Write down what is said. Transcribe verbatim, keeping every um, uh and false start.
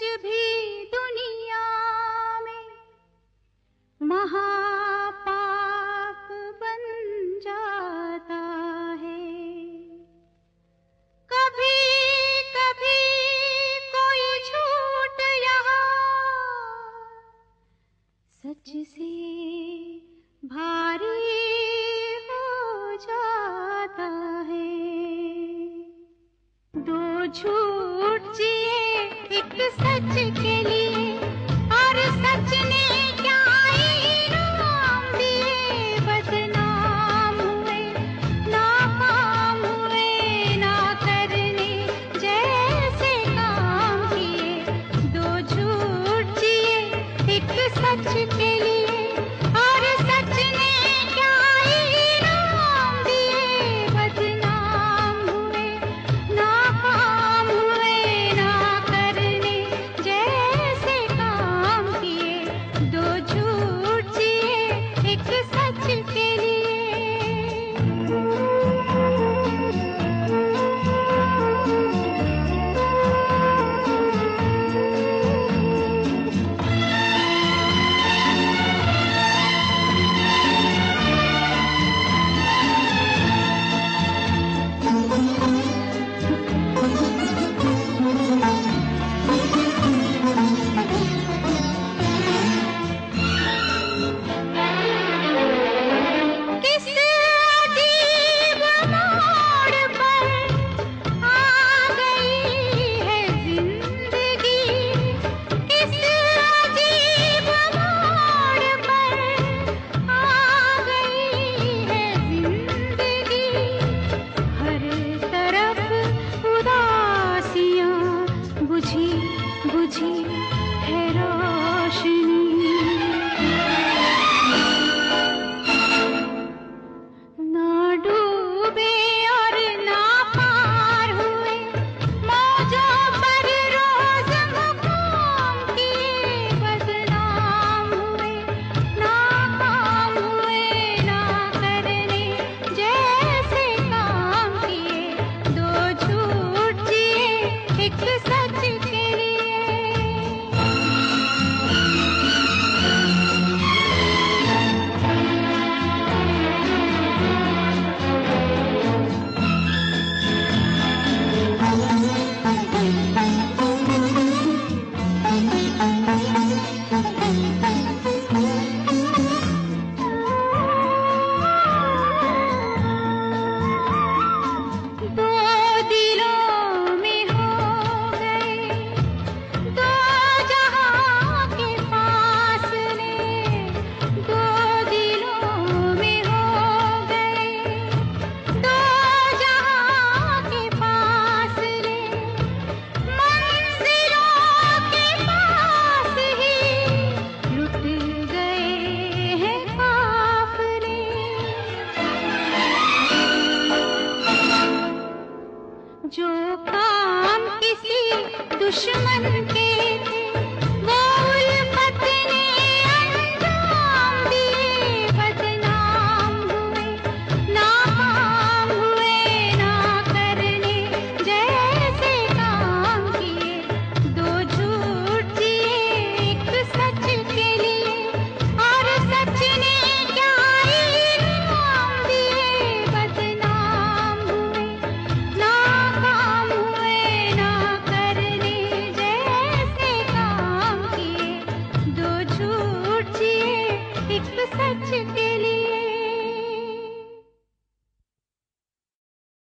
भी दुनिया में महापाप बन जाता है। कभी कभी कोई झूठ यहाँ सच से भारी हो जाता है। दो झूठ जिए एक सच के लिए, और सच ने क्या इनाम दिए। बदनाम हुए, नाकाम हुए, ना करने जैसे काम किए। दो झूठ जिए एक सच के लिए, और सच ने क्या इनाम दिए। बदनाम हुए, नाकाम हुए, ना करने जैसे काम किए। दो झूठ जिए एक सच के लिए। किस अजीब मोड़ पर आ गई है जिंदगी। किस अजीब मोड़ पर आ गई है जिंदगी। हर तरफ उदासियां बुझी बुझी है रोशनी। ना डूबे और ना पार हुए, मौजों पर रोज मुकाम किए। बदनाम हुए, नाकाम हुए, ना करने जैसे काम किए। दो झूठ जिए एक सच के लिए। दो दिलों में हो गए दो जहां के फासले। दो दिलों में हो गए दो जहां के फासले। मंजिलों के पास ही लुट गए हैं काफिले। जो काम किसी दुश्मन के